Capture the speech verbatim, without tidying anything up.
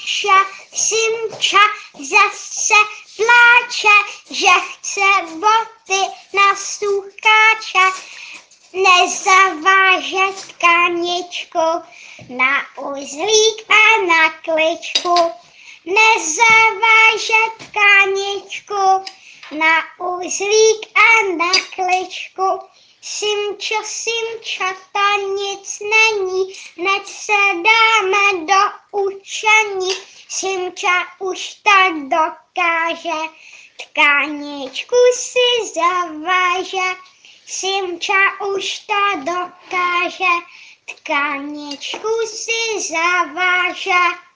pláče, Simča zase pláče, že chce boty na stůkáče. Nezaváže tkaničku na uzlík a na kličku. Nezaváže tkaničku na uzlík a na kličku. Simčo, Simčo, to nic není, hned se dáme do učení. Simča už to dokáže, tkaničku si zaváže. Simča už to dokáže, tkaničku si zaváže.